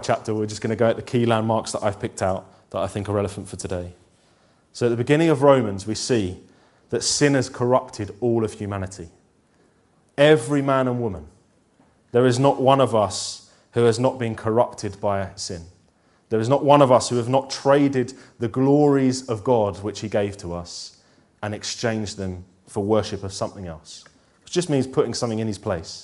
chapter, we're just going to go at the key landmarks that I've picked out that I think are relevant for today. So at the beginning of Romans, we see that sin has corrupted all of humanity. Every man and woman. There is not one of us who has not been corrupted by sin. There is not one of us who have not traded the glories of God which he gave to us and exchanged them for worship of something else. Which just means putting something in his place.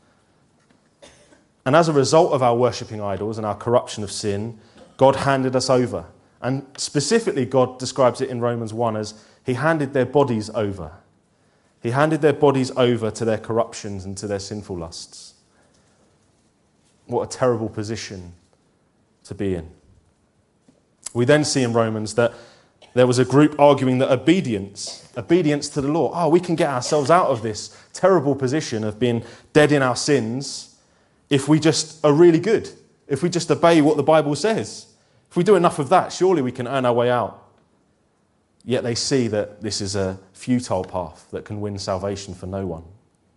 And as a result of our worshipping idols and our corruption of sin, God handed us over. And specifically, God describes it in Romans 1 as he handed their bodies over. He handed their bodies over to their corruptions and to their sinful lusts. What a terrible position to be in. We then see in Romans that there was a group arguing that obedience to the law, we can get ourselves out of this terrible position of being dead in our sins if we just are really good, if we just obey what the Bible says. If we do enough of that, surely we can earn our way out. Yet they see that this is a futile path that can win salvation for no one.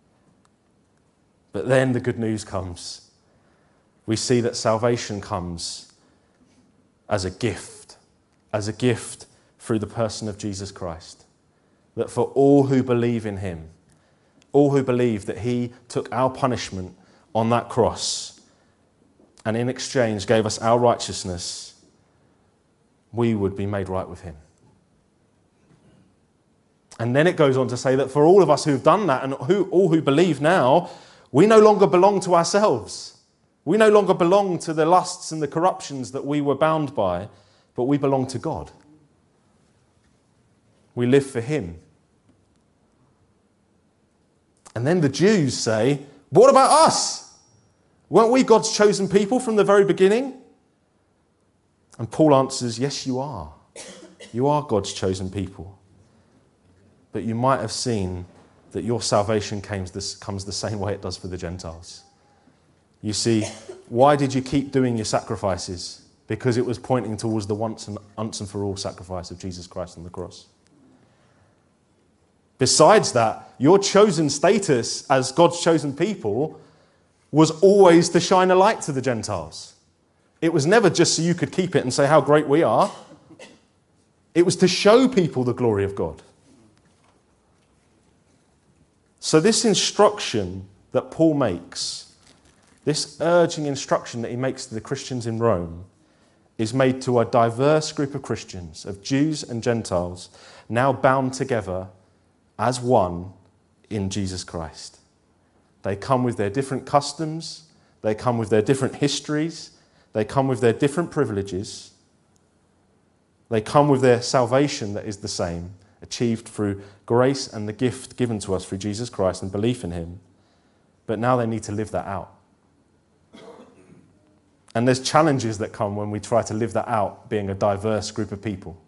But then the good news comes. We see that salvation comes as a gift through the person of Jesus Christ. That for all who believe in him, all who believe that he took our punishment on that cross and in exchange gave us our righteousness, we would be made right with him. And then it goes on to say that for all of us who've done that and all who believe now, we no longer belong to ourselves. We no longer belong to the lusts and the corruptions that we were bound by, but we belong to God. We live for him. And then the Jews say, what about us? Weren't we God's chosen people from the very beginning? And Paul answers, yes, you are. You are God's chosen people. But you might have seen that your salvation comes the same way it does for the Gentiles. You see, why did you keep doing your sacrifices? Because it was pointing towards the once and for all sacrifice of Jesus Christ on the cross. Besides that, your chosen status as God's chosen people was always to shine a light to the Gentiles. It was never just so you could keep it and say how great we are. It was to show people the glory of God. So this instruction that Paul makes, this urging instruction that he makes to the Christians in Rome, is made to a diverse group of Christians, of Jews and Gentiles, now bound together as one in Jesus Christ. They come with their different customs, they come with their different histories, they come with their different privileges, they come with their salvation that is the same, achieved through grace and the gift given to us through Jesus Christ and belief in him. But now they need to live that out. And there's challenges that come when we try to live that out, being a diverse group of people.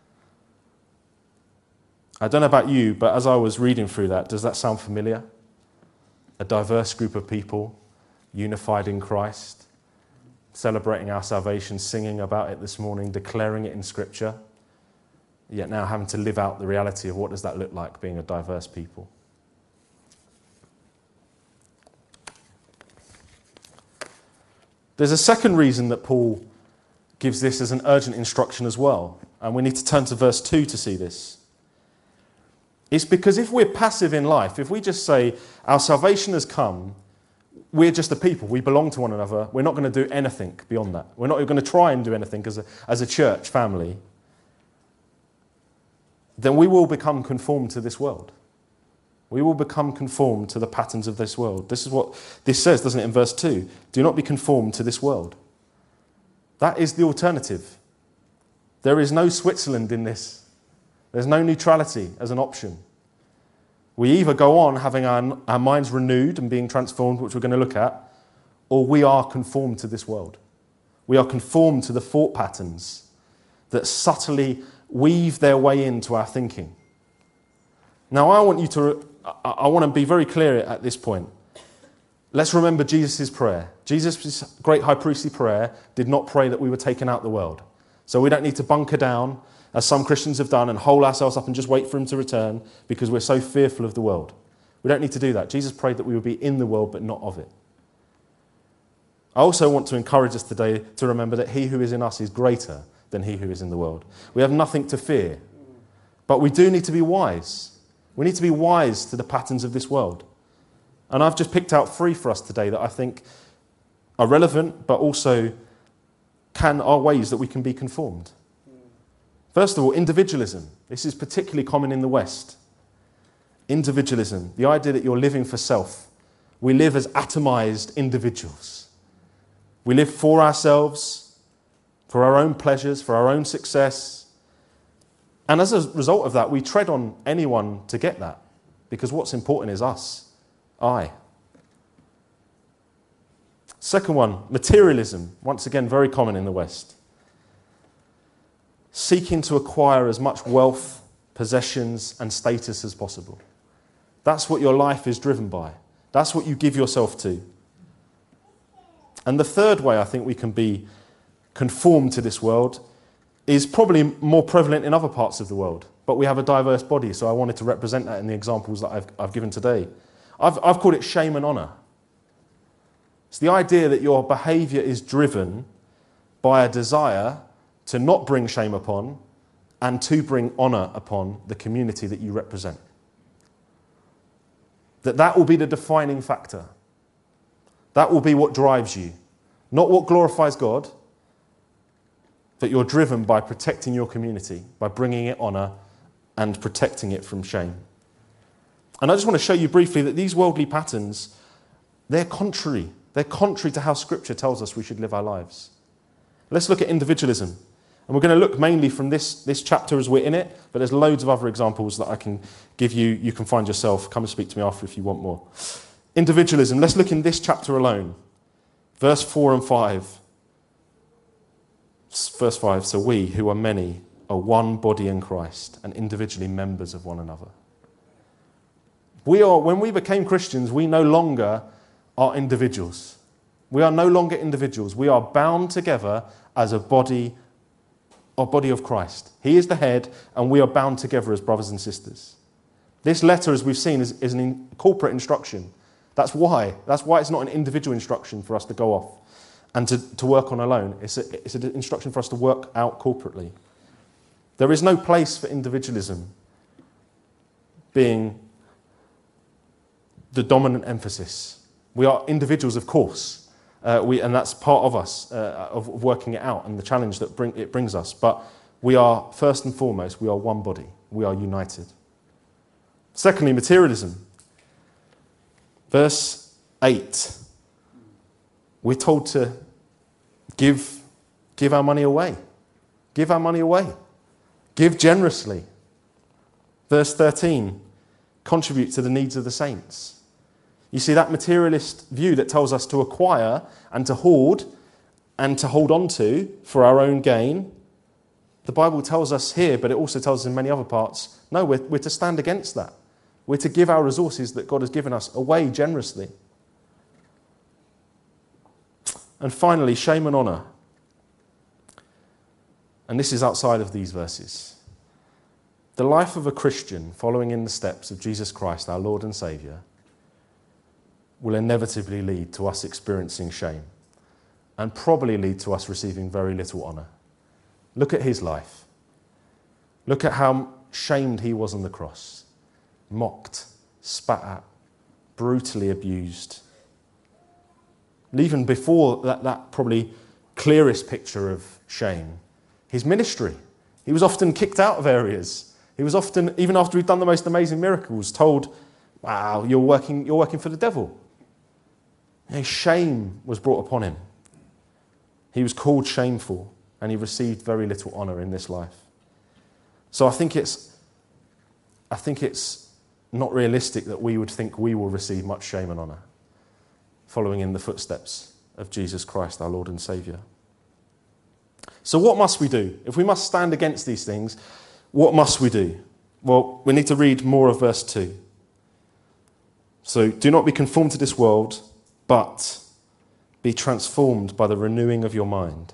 I don't know about you, but as I was reading through that, does that sound familiar? A diverse group of people, unified in Christ, celebrating our salvation, singing about it this morning, declaring it in Scripture, yet now having to live out the reality of what does that look like, being a diverse people. There's a second reason that Paul gives this as an urgent instruction as well, and we need to turn to verse 2 to see this. It's because if we're passive in life, if we just say our salvation has come, we're just a people, we belong to one another, we're not going to do anything beyond that. We're not going to try and do anything as a church family, then we will become conformed to this world. We will become conformed to the patterns of this world. This is what this says, doesn't it, in verse 2? Do not be conformed to this world. That is the alternative. There is no Switzerland in this. There's no neutrality as an option. We either go on having our minds renewed and being transformed, which we're going to look at, or we are conformed to this world. We are conformed to the thought patterns that subtly weave their way into our thinking. Now, I want to be very clear at this point. Let's remember Jesus' prayer. Jesus' great high priestly prayer did not pray that we were taken out of the world. So we don't need to bunker down, as some Christians have done, and hole ourselves up and just wait for him to return because we're so fearful of the world. We don't need to do that. Jesus prayed that we would be in the world but not of it. I also want to encourage us today to remember that he who is in us is greater than he who is in the world. We have nothing to fear, but we do need to be wise. We need to be wise to the patterns of this world. And I've just picked out 3 for us today that I think are relevant, but also are ways that we can be conformed. First of all, individualism. This is particularly common in the West. Individualism, the idea that you're living for self. We live as atomized individuals. We live for ourselves, for our own pleasures, for our own success. And as a result of that, we tread on anyone to get that, because what's important is us, I. Second one, materialism. Once again, very common in the West. Seeking to acquire as much wealth, possessions, and status as possible. That's what your life is driven by. That's what you give yourself to. And the third way I think we can be conformed to this world is probably more prevalent in other parts of the world. But we have a diverse body, so I wanted to represent that in the examples that I've given today. I've called it shame and honour. It's the idea that your behaviour is driven by a desire to not bring shame upon and to bring honour upon the community that you represent. That will be the defining factor. That will be what drives you. Not what glorifies God, but you're driven by protecting your community, by bringing it honour and protecting it from shame. And I just want to show you briefly that these worldly patterns, they're contrary. They're contrary to how Scripture tells us we should live our lives. Let's look at individualism. And we're going to look mainly from this chapter as we're in it, but there's loads of other examples that I can give you. You can find yourself. Come and speak to me after if you want more. Individualism. Let's look in this chapter alone. Verse 4 and 5. Verse 5, so we, who are many, are one body in Christ and individually members of one another. When we became Christians, we no longer are individuals. We are no longer individuals. We are bound together as a body of Christ. He is the head, and we are bound together as brothers and sisters. This letter, as we've seen, is a corporate instruction. That's why it's not an individual instruction for us to go off and to work on alone. It's an instruction for us to work out corporately. There is no place for individualism being the dominant emphasis. We are individuals, of course, and that's part of us, of working it out and the challenge that it brings us. But we are, first and foremost, we are one body. We are united. Secondly, materialism. Verse 8. We're told to give our money away. Give our money away. Give generously. Verse 13. Contribute to the needs of the saints. You see, that materialist view that tells us to acquire and to hoard and to hold on to for our own gain, the Bible tells us here, but it also tells us in many other parts, no, we're to stand against that. We're to give our resources that God has given us away generously. And finally, shame and honour. And this is outside of these verses. The life of a Christian following in the steps of Jesus Christ, our Lord and Saviour, will inevitably lead to us experiencing shame and probably lead to us receiving very little honour. Look at his life. Look at how shamed he was on the cross. Mocked, spat at, brutally abused. Even before that probably clearest picture of shame, his ministry. He was often kicked out of areas. He was often, even after he'd done the most amazing miracles, told, wow, you're working for the devil. Shame was brought upon him. He was called shameful, and he received very little honour in this life. So I think it's not realistic that we would think we will receive much shame and honour following in the footsteps of Jesus Christ, our Lord and Saviour. So what must we do? If we must stand against these things, what must we do? Well, we need to read more of verse 2. So, do not be conformed to this world, but be transformed by the renewing of your mind.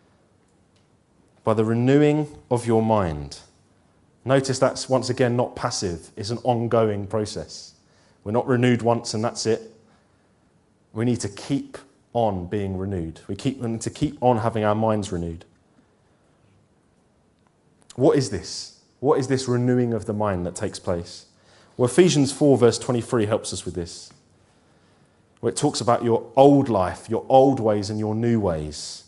By the renewing of your mind. Notice that's once again not passive, it's an ongoing process. We're not renewed once and that's it. We need to keep on being renewed. We need to keep on having our minds renewed. What is this? What is this renewing of the mind that takes place? Well, Ephesians 4 verse 23 helps us with this, where it talks about your old life, your old ways and your new ways.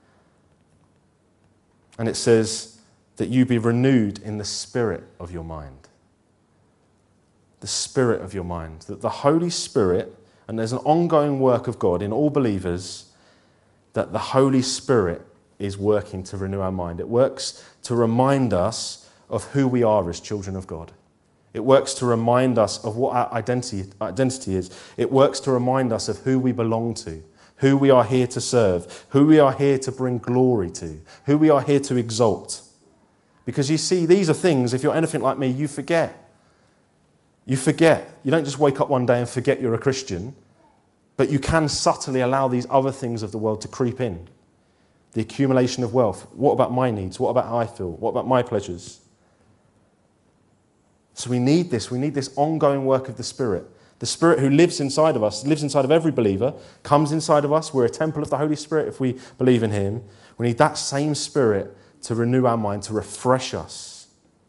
And it says that you be renewed in the spirit of your mind. The spirit of your mind. That the Holy Spirit, and there's an ongoing work of God in all believers, that the Holy Spirit is working to renew our mind. It works to remind us of who we are as children of God. It works to remind us of what our identity is. It works to remind us of who we belong to, who we are here to serve, who we are here to bring glory to, who we are here to exalt. Because you see, these are things, if you're anything like me, you forget. You forget. You don't just wake up one day and forget you're a Christian, but you can subtly allow these other things of the world to creep in. The accumulation of wealth. What about my needs? What about how I feel? What about my pleasures? So we need this. We need this ongoing work of the Spirit. The Spirit who lives inside of us, lives inside of every believer, comes inside of us. We're a temple of the Holy Spirit if we believe in Him. We need that same Spirit to renew our mind, to refresh us.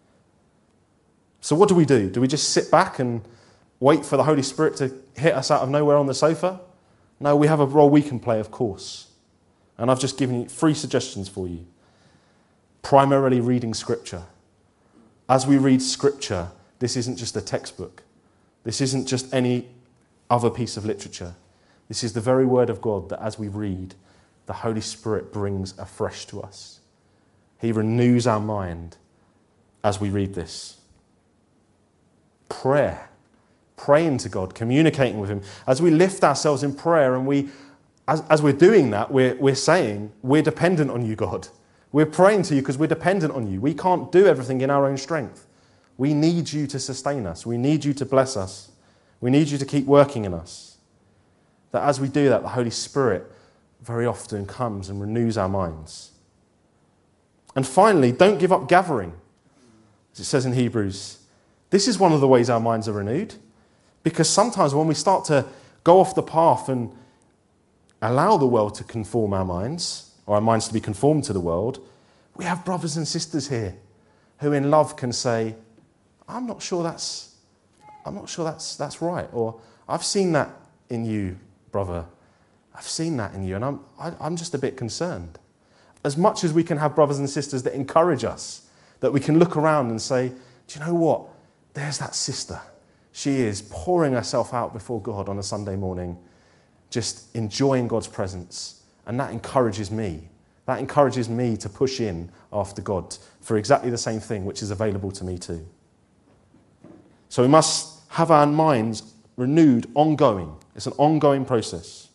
So what do? Do we just sit back and wait for the Holy Spirit to hit us out of nowhere on the sofa? No, we have a role we can play, of course. And I've just given you 3 suggestions for you. Primarily reading Scripture. As we read Scripture, this isn't just a textbook. This isn't just any other piece of literature. This is the very Word of God that as we read, the Holy Spirit brings afresh to us. He renews our mind as we read this. Prayer. Praying to God, communicating with Him. As we lift ourselves in prayer and as we're doing that, we're saying, we're dependent on you, God. We're praying to you because we're dependent on you. We can't do everything in our own strength. We need you to sustain us. We need you to bless us. We need you to keep working in us. That as we do that, the Holy Spirit very often comes and renews our minds. And finally, don't give up gathering. As it says in Hebrews, this is one of the ways our minds are renewed. Because sometimes when we start to go off the path and allow the world to conform our minds, or our minds to be conformed to the world, we have brothers and sisters here who in love can say, I'm not sure that's right. Or I've seen that in you, brother. I've seen that in you, and I'm just a bit concerned. As much as we can have brothers and sisters that encourage us, that we can look around and say, do you know what? There's that sister. She is pouring herself out before God on a Sunday morning, just enjoying God's presence. And that encourages me. That encourages me to push in after God for exactly the same thing, which is available to me too. So we must have our minds renewed, ongoing. It's an ongoing process.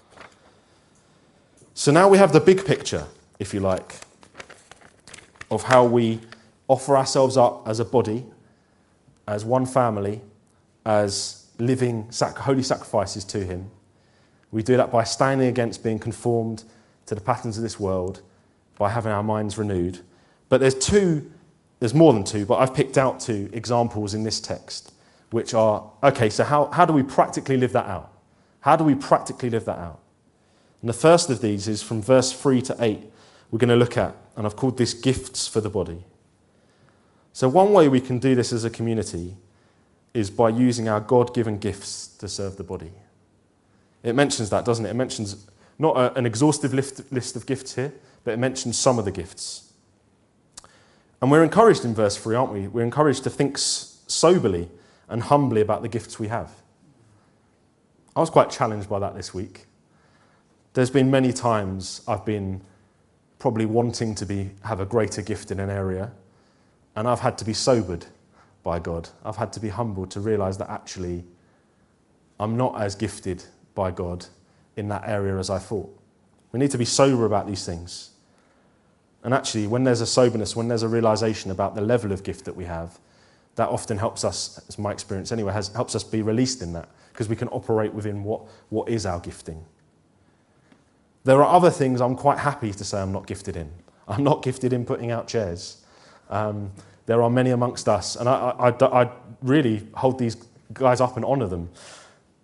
So now we have the big picture, if you like, of how we offer ourselves up as a body, as one family, as living holy sacrifices to Him. We do that by standing against being conformed to the patterns of this world, by having our minds renewed. But there's more than 2, but I've picked out 2 examples in this text, which are, okay, so how do we practically live that out? How do we practically live that out? And the first of these is from verse 3 to 8, we're going to look at, and I've called this gifts for the body. So one way we can do this as a community is by using our God-given gifts to serve the body. It mentions that, doesn't it? It mentions not an exhaustive list of gifts here, but it mentions some of the gifts. And we're encouraged in verse 3, aren't we? We're encouraged to think soberly and humbly about the gifts we have. I was quite challenged by that this week. There's been many times I've been probably wanting to have a greater gift in an area, and I've had to be sobered by God. I've had to be humbled to realise that actually I'm not as gifted by God in that area as I thought. We need to be sober about these things. And actually, when there's a soberness, when there's a realisation about the level of gift that we have, that often helps us, as my experience anyway, helps us be released in that, because we can operate within what is our gifting. There are other things I'm quite happy to say I'm not gifted in. I'm not gifted in putting out chairs. There are many amongst us, and I really hold these guys up and honour them.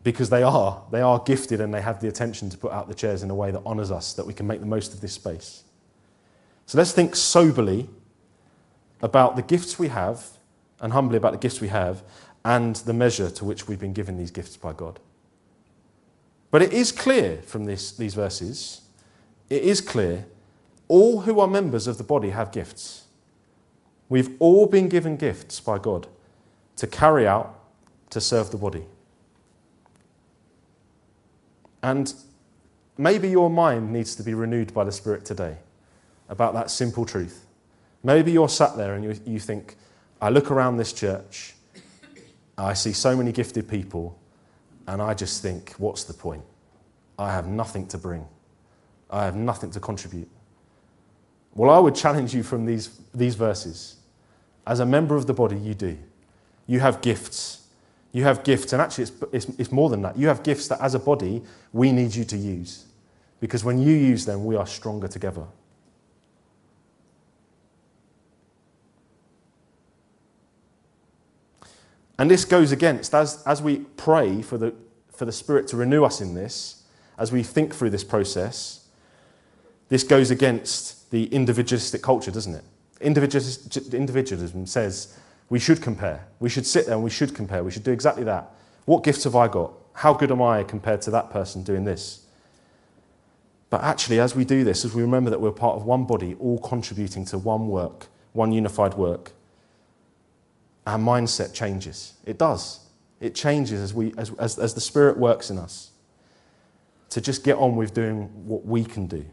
because they are gifted and they have the attention to put out the chairs in a way that honours us, that we can make the most of this space. So let's think soberly about the gifts we have and humbly about the gifts we have and the measure to which we've been given these gifts by God. But it is clear from these verses, it is clear, all who are members of the body have gifts. We've all been given gifts by God to carry out, to serve the body. And maybe your mind needs to be renewed by the Spirit today about that simple truth. Maybe you're sat there and you think, I look around this church, I see so many gifted people, and I just think, what's the point? I have nothing to bring. I have nothing to contribute. Well, I would challenge you from these verses. As a member of the body, you do. You have gifts. You have gifts, and actually it's more than that. You have gifts that as a body, we need you to use. Because when you use them, we are stronger together. And this goes against, as we pray for the Spirit to renew us in this, as we think through this process, this goes against the individualistic culture, doesn't it? Individualism says we should compare. We should sit there and we should compare. We should do exactly that. What gifts have I got? How good am I compared to that person doing this? But actually, as we do this, as we remember that we're part of one body, all contributing to one work, one unified work, our mindset changes. It does. It changes as the Spirit works in us to just get on with doing what we can do.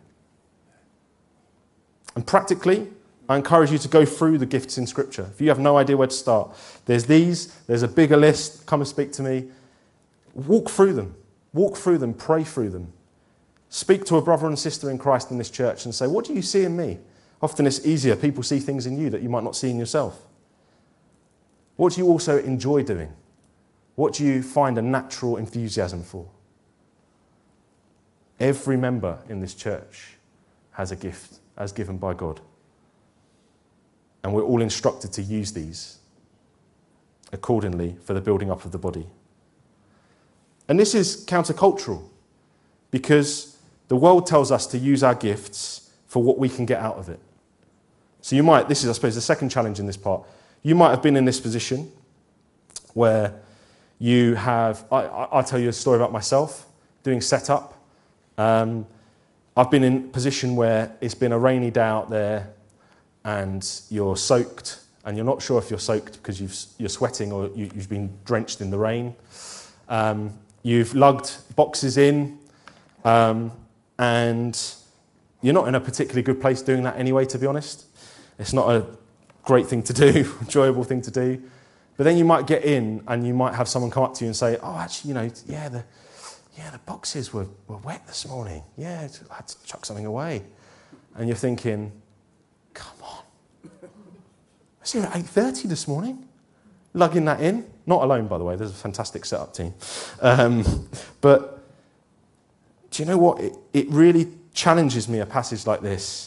And practically, I encourage you to go through the gifts in Scripture. If you have no idea where to start, there's a bigger list, come and speak to me. Walk through them, pray through them. Speak to a brother and sister in Christ in this church and say, what do you see in me? Often it's easier, people see things in you that you might not see in yourself. What do you also enjoy doing? What do you find a natural enthusiasm for? Every member in this church has a gift as given by God. And we're all instructed to use these accordingly for the building up of the body. And this is countercultural because the world tells us to use our gifts for what we can get out of it. So you might, this is I suppose the second challenge in this part, you might have been in this position where you have, I'll tell you a story about myself, doing setup. I've been in a position where it's been a rainy day out there and you're soaked and you're not sure if you're soaked because you're sweating or you've been drenched in the rain. You've lugged boxes in and you're not in a particularly good place doing that anyway, to be honest. It's not a great thing to do, enjoyable thing to do. But then you might get in and you might have someone come up to you and say, oh, actually, the boxes were wet this morning. Yeah, I had to chuck something away. And you're thinking, come on. I was here at 8:30 this morning, lugging that in. Not alone, by the way. There's a fantastic setup team. But do you know what? It really challenges me, a passage like this,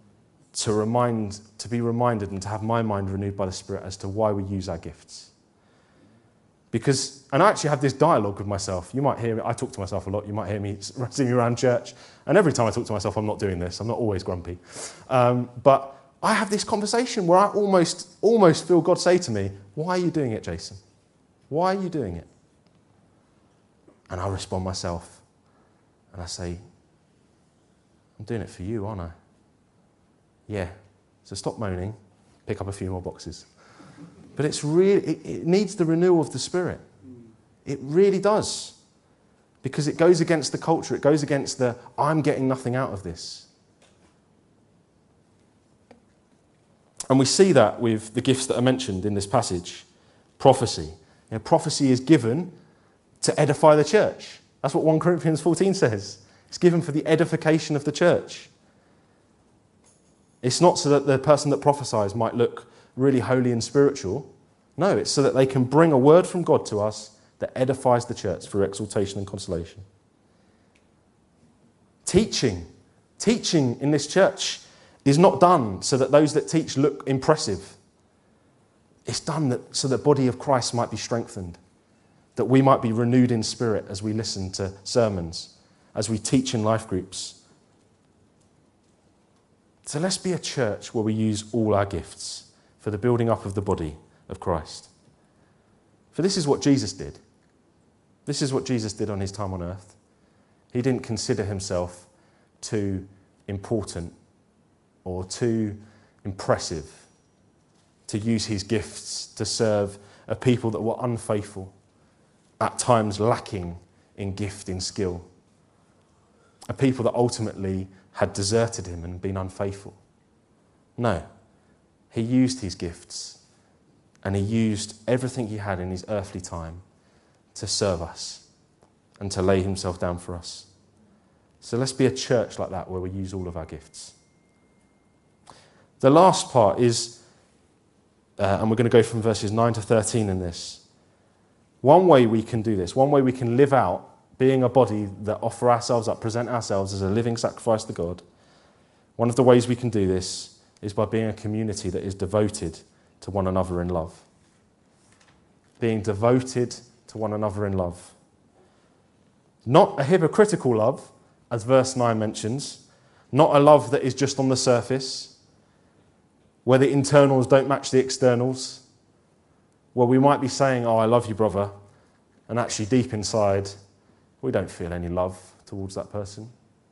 to be reminded and to have my mind renewed by the Spirit as to why we use our gifts. Because, and I actually have this dialogue with myself. You might hear me, I talk to myself a lot. You might hear me see me around church. And every time I talk to myself, I'm not doing this. I'm not always grumpy. But I have this conversation where I almost feel God say to me, why are you doing it, Jason? Why are you doing it? And I respond myself. And I say, I'm doing it for you, aren't I? Yeah. So stop moaning, pick up a few more boxes. But it's really, it needs the renewal of the Spirit. It really does. Because it goes against the culture. It goes against the, I'm getting nothing out of this. And we see that with the gifts that are mentioned in this passage. Prophecy. Prophecy is given to edify the church. That's what 1 Corinthians 14 says. It's given for the edification of the church. It's not so that the person that prophesies might look really holy and spiritual. No, it's so that they can bring a word from God to us that edifies the church through exaltation and consolation. Teaching in this church is not done so that those that teach look impressive. It's done so the body of Christ might be strengthened, that we might be renewed in spirit as we listen to sermons, as we teach in life groups. So let's be a church where we use all our gifts for the building up of the body of Christ. For this is what Jesus did. This is what Jesus did on his time on earth. He didn't consider himself too important or too impressive to use his gifts to serve a people that were unfaithful, at times lacking in gift, in skill. A people that ultimately had deserted him and been unfaithful. No, he used his gifts and he used everything he had in his earthly time to serve us and to lay himself down for us. So let's be a church like that where we use all of our gifts. The last part is, and we're going to go from verses 9 to 13 in this. One way we can do this, one way we can live out being a body that offer ourselves up, present ourselves as a living sacrifice to God, one of the ways we can do this is by being a community that is devoted to one another in love. Being devoted to one another in love. Not a hypocritical love, as verse 9 mentions, not a love that is just on the surface, where the internals don't match the externals, where we might be saying, oh, I love you, brother, and actually deep inside, we don't feel any love towards that person.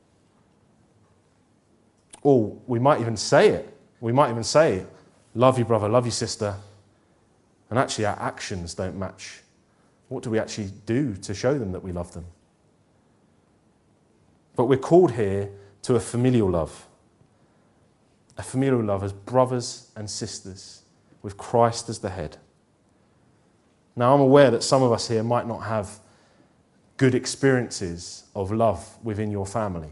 Or we might even say it. We might even say, love you, brother, love you, sister, and actually our actions don't match. What do we actually do to show them that we love them? But we're called here to a familial love. A familial love as brothers and sisters with Christ as the head. Now, I'm aware that some of us here might not have good experiences of love within your family.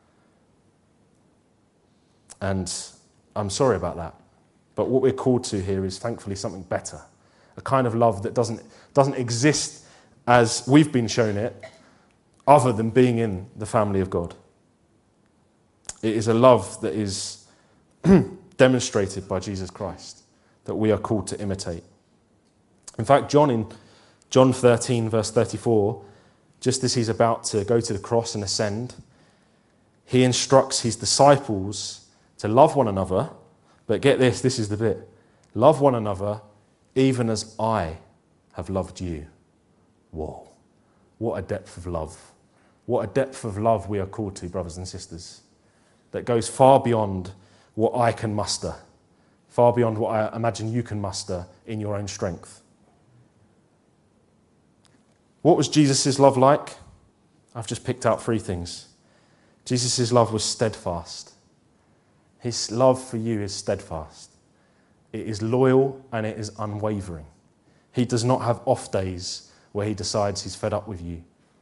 And I'm sorry about that. But what we're called to here is thankfully something better. A kind of love that doesn't exist as we've been shown it, other than being in the family of God. It is a love that is demonstrated by Jesus Christ, that we are called to imitate. In fact, John in John 13, verse 34, just as he's about to go to the cross and ascend, he instructs his disciples to love one another, but get this, this is the bit, love one another even as I have loved you. Whoa, what a depth of love. What a depth of love we are called to, brothers and sisters, that goes far beyond what I can muster, far beyond what I imagine you can muster in your own strength. What was Jesus' love like? I've just picked out 3 things. Jesus' love was steadfast. His love for you is steadfast. It is loyal and it is unwavering. He does not have off days where he decides he's fed up with you.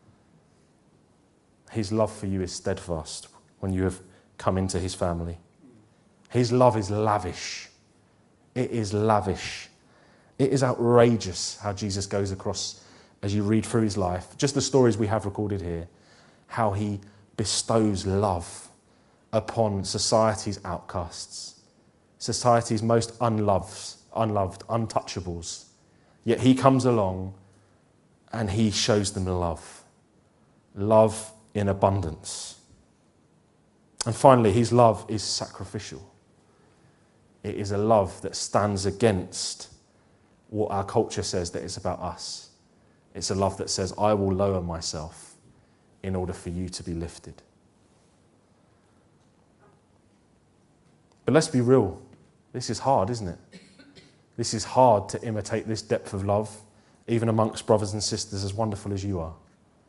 His love for you is steadfast when you have come into his family. His love is lavish. It is lavish. It is outrageous how Jesus goes across as you read through his life. Just the stories we have recorded here. How he bestows love upon society's outcasts. Society's most unloved, untouchables. Yet he comes along and he shows them love. Love in abundance. And finally, his love is sacrificial. It is a love that stands against what our culture says that it's about us. It's a love that says, I will lower myself in order for you to be lifted. But let's be real. This is hard, isn't it? This is hard to imitate this depth of love, even amongst brothers and sisters as wonderful as you are.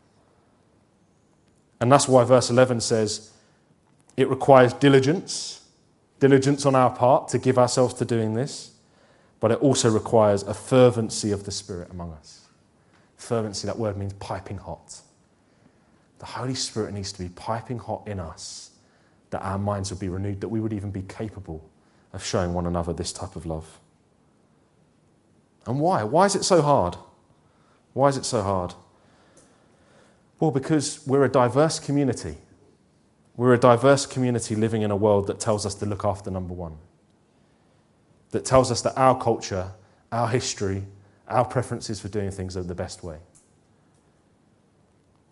And that's why verse 11 says, it requires diligence on our part to give ourselves to doing this, but it also requires a fervency of the Spirit among us. Fervency, that word means piping hot. The Holy Spirit needs to be piping hot in us, that our minds would be renewed, that we would even be capable of showing one another this type of love. And why? Why is it so hard? Why is it so hard? Well, because we're a diverse community. We're a diverse community living in a world that tells us to look after number one. That tells us that our culture, our history, our preferences for doing things are the best way.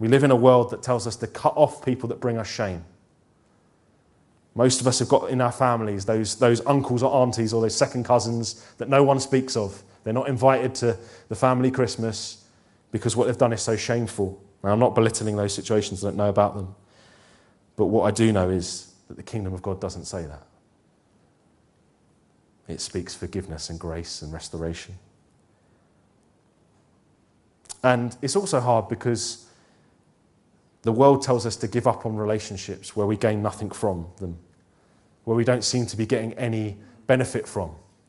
We live in a world that tells us to cut off people that bring us shame. Most of us have got in our families those uncles or aunties or those second cousins that no one speaks of. They're not invited to the family Christmas because what they've done is so shameful. Now, I'm not belittling those situations, I don't know about them. But what I do know is that the kingdom of God doesn't say that. It speaks forgiveness and grace and restoration. And it's also hard because the world tells us to give up on relationships where we gain nothing from them, where we don't seem to be getting any benefit from.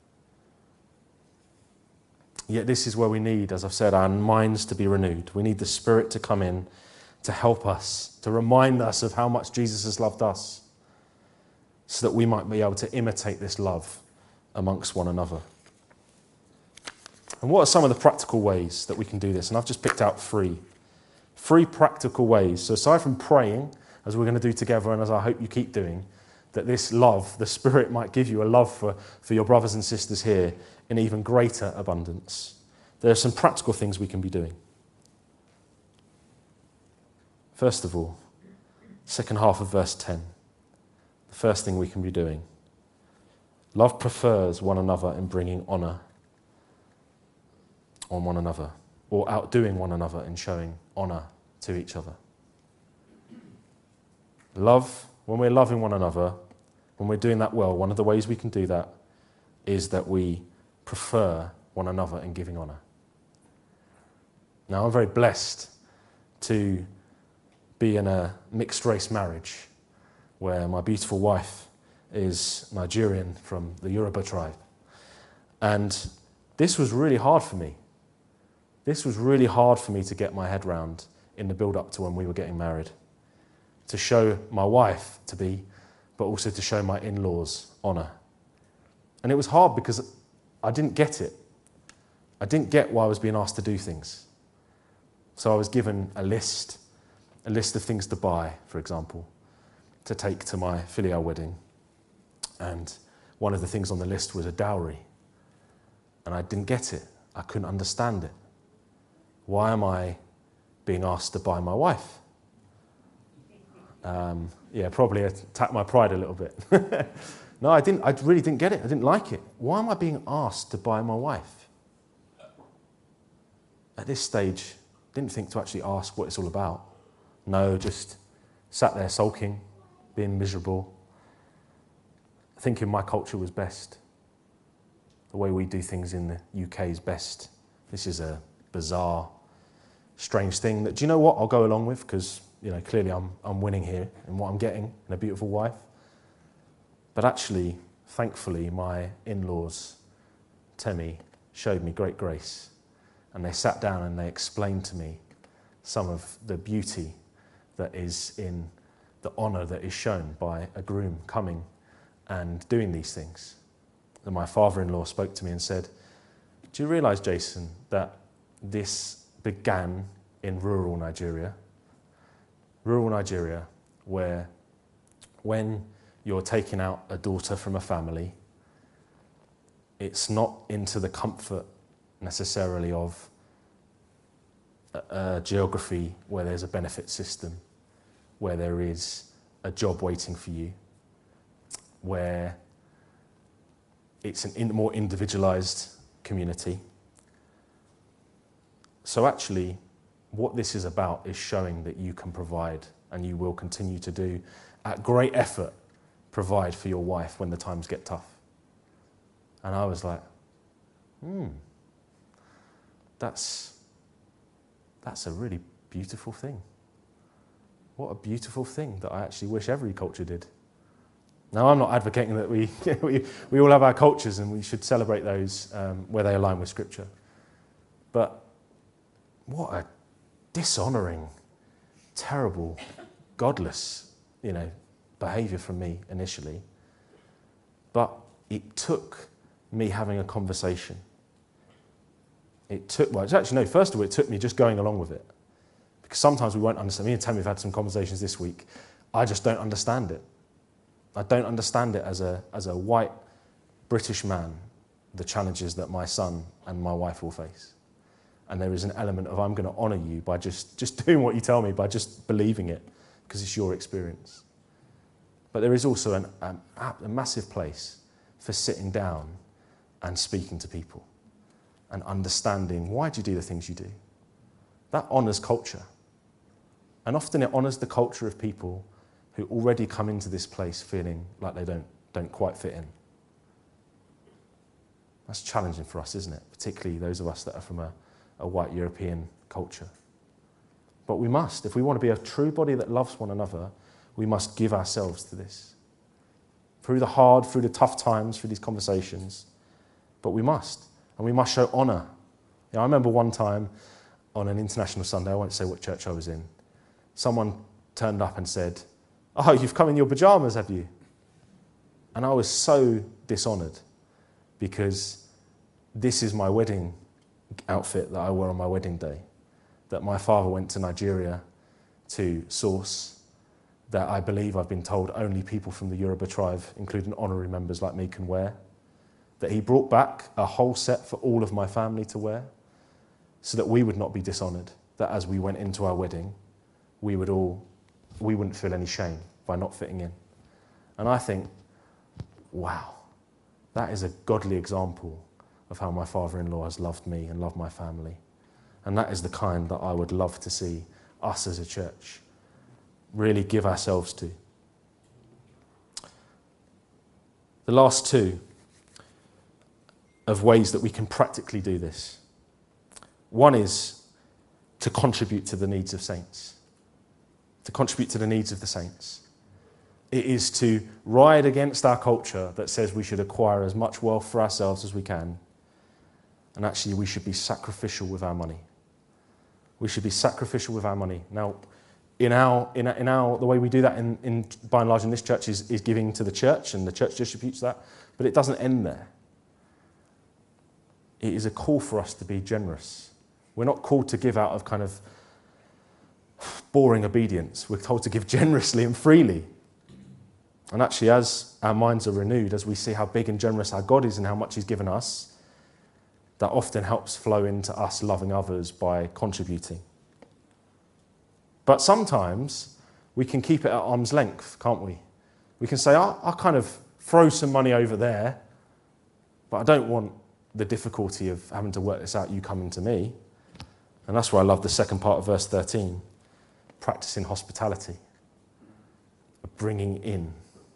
Yet this is where we need, as I've said, our minds to be renewed. We need the Spirit to come in to help us, to remind us of how much Jesus has loved us, so that we might be able to imitate this love amongst one another. And what are some of the practical ways that we can do this? And I've just picked out three practical ways. So aside from praying, as we're going to do together, and as I hope you keep doing, that this love, the Spirit might give you a love for your brothers and sisters here in even greater abundance. There are some practical things we can be doing. First of all, second half of verse 10. The first thing we can be doing. Love prefers one another in bringing honour on one another, or outdoing one another in showing honour to each other. Love, when we're loving one another, when we're doing that well, one of the ways we can do that is that we prefer one another in giving honour. Now, I'm very blessed to be in a mixed race marriage where my beautiful wife is Nigerian from the Yoruba tribe. And this was really hard for me. This was really hard for me to get my head round in the build-up to when we were getting married. To show my wife to be, but also to show my in-laws honour. And it was hard because I didn't get it. I didn't get why I was being asked to do things. So I was given a list of things to buy, for example, to take to my filial wedding. And one of the things on the list was a dowry. And I didn't get it. I couldn't understand it. Why am I being asked to buy my wife? Probably attacked my pride a little bit. No, I didn't. I really didn't get it. I didn't like it. Why am I being asked to buy my wife? At this stage, didn't think to actually ask what it's all about. No, just sat there sulking, being miserable, thinking my culture was best. The way we do things in the UK is best. This is a bizarre, strange thing that, do you know what, I'll go along with, because clearly I'm winning here in what I'm getting in a beautiful wife. But actually, thankfully, my in-laws, Temi, showed me great grace. And they sat down and they explained to me some of the beauty that is in the honour that is shown by a groom coming and doing these things. And my father-in-law spoke to me and said, do you realise, Jason, that this began in rural Nigeria, where when you're taking out a daughter from a family, it's not into the comfort necessarily of a geography where there's a benefit system, where there is a job waiting for you, where it's a more individualised community. So actually, what this is about is showing that you can provide, and you will continue to do, at great effort, provide for your wife when the times get tough. And I was like, that's a really beautiful thing. What a beautiful thing that I actually wish every culture did. Now, I'm not advocating that we all have our cultures and we should celebrate those where they align with Scripture. But what a dishonouring, terrible, godless, behaviour from me initially. But it took me having a conversation. First of all, it took me just going along with it. Because sometimes we won't understand. Me and Tammy have had some conversations this week. I just don't understand it. I don't understand it as a white British man, the challenges that my son and my wife will face. And there is an element of I'm going to honour you by just doing what you tell me, by just believing it, because it's your experience. But there is also a massive place for sitting down and speaking to people and understanding, why do you do the things you do? That honours culture. And often it honours the culture of people who already come into this place feeling like they don't quite fit in. That's challenging for us, isn't it? Particularly those of us that are from a white European culture. But we must. If we want to be a true body that loves one another, we must give ourselves to this. Through the hard, through the tough times, through these conversations. But we must. And we must show honour. I remember one time on an international Sunday, I won't say what church I was in, someone turned up and said, "Oh, you've come in your pyjamas, have you?" And I was so dishonoured because this is my wedding outfit that I wore on my wedding day, that my father went to Nigeria to source, that I believe I've been told only people from the Yoruba tribe, including honorary members like me, can wear, that he brought back a whole set for all of my family to wear so that we would not be dishonoured, that as we went into our wedding, we wouldn't feel any shame by not fitting in. And I think, wow, that is a godly example of how my father-in-law has loved me and loved my family. And that is the kind that I would love to see us as a church really give ourselves to. The last two of ways that we can practically do this. One is to contribute to the needs of saints. To contribute to the needs of the saints. It is to ride against our culture that says we should acquire as much wealth for ourselves as we can. And actually we should be sacrificial with our money. We should be sacrificial with our money. Now, in our the way we do that in by and large in this church is giving to the church, and the church distributes that, but it doesn't end there. It is a call for us to be generous. We're not called to give out of kind of boring obedience. We're told to give generously and freely. And actually, as our minds are renewed, as we see how big and generous our God is and how much He's given us, that often helps flow into us loving others by contributing. But sometimes we can keep it at arm's length, can't we? We can say, I'll kind of throw some money over there, but I don't want the difficulty of having to work this out, you coming to me. And that's where I love the second part of verse 13, practicing hospitality, bringing in.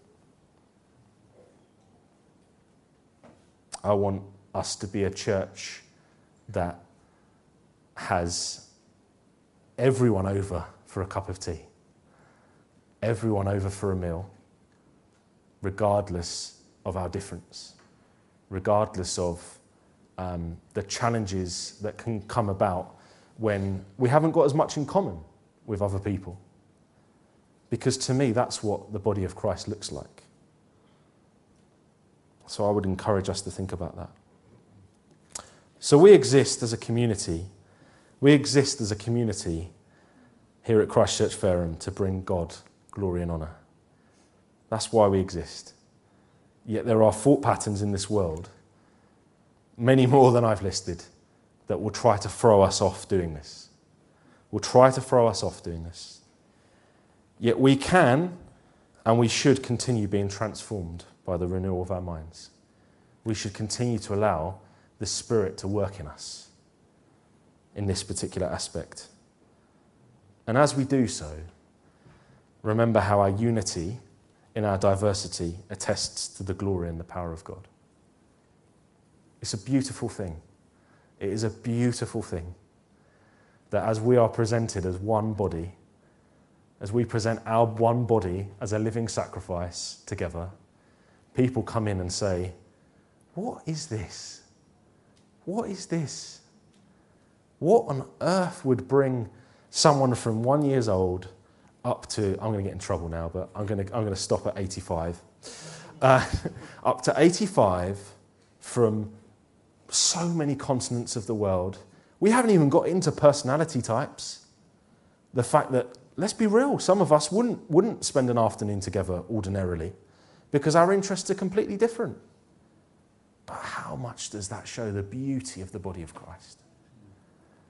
I want us to be a church that has everyone over for a cup of tea, everyone over for a meal, regardless of our difference, regardless of the challenges that can come about when we haven't got as much in common with other people. Because to me, that's what the body of Christ looks like. So I would encourage us to think about that. So we exist as a community. We exist as a community here at Christ Church Fareham to bring God glory and honour. That's why we exist. Yet there are thought patterns in this world, many more than I've listed, that will try to throw us off doing this. Will try to throw us off doing this. Yet we can and we should continue being transformed by the renewal of our minds. We should continue to allow the Spirit to work in us in this particular aspect. And as we do so, remember how our unity in our diversity attests to the glory and the power of God. It's a beautiful thing. It is a beautiful thing that as we are presented as one body, as we present our one body as a living sacrifice together, people come in and say, "What is this? What is this? What on earth would bring someone from 1 year old up to," I'm going to get in trouble now, but I'm going to stop at 85, up to 85 from so many continents of the world. We haven't even got into personality types. The fact that, let's be real, some of us wouldn't spend an afternoon together ordinarily because our interests are completely different. But how much does that show the beauty of the body of Christ?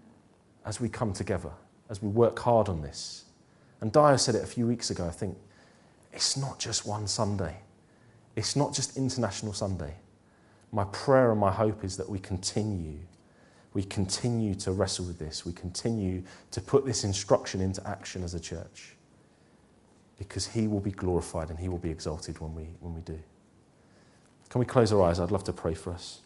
as we come together, as we work hard on this. And Dio said it a few weeks ago, I think, it's not just one Sunday. It's not just International Sunday. My prayer and my hope is that we continue to wrestle with this. We continue to put this instruction into action as a church, because he will be glorified and he will be exalted when we do. Can we close our eyes? I'd love to pray for us.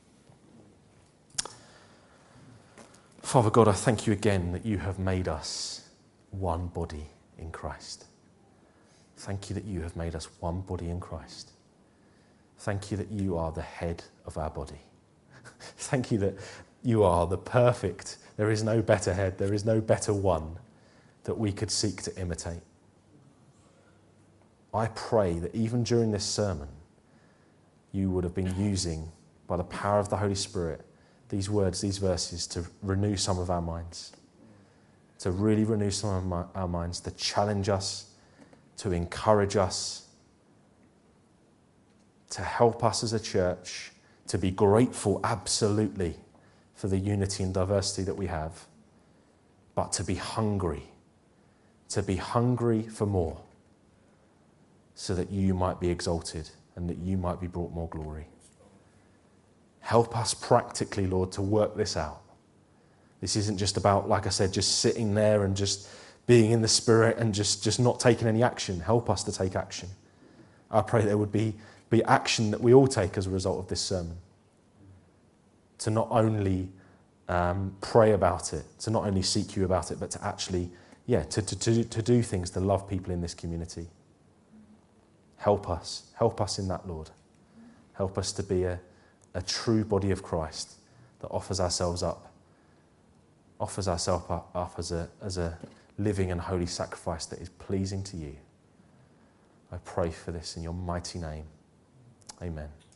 Father God, I thank you again that you have made us one body in Christ. Thank you that you have made us one body in Christ. Thank you that you are the head of our body. Thank you that you are the perfect. There is no better head. There is no better one that we could seek to imitate. I pray that even during this sermon, you would have been using, by the power of the Holy Spirit, these words, these verses, to renew some of our minds, to really renew some of our minds, to challenge us, to encourage us, to help us as a church to be grateful, absolutely, for the unity and diversity that we have, but to be hungry for more, so that you might be exalted and that you might be brought more glory. Help us practically, Lord, to work this out. This isn't just about, like I said, just sitting there and just being in the Spirit and just not taking any action. Help us to take action. I pray there would be action that we all take as a result of this sermon. To not only pray about it, to not only seek you about it, but to actually, to do things to love people in this community. Help us in that, Lord. Help us to be a true body of Christ that offers ourselves up as a living and holy sacrifice that is pleasing to you. I pray for this in your mighty name. Amen.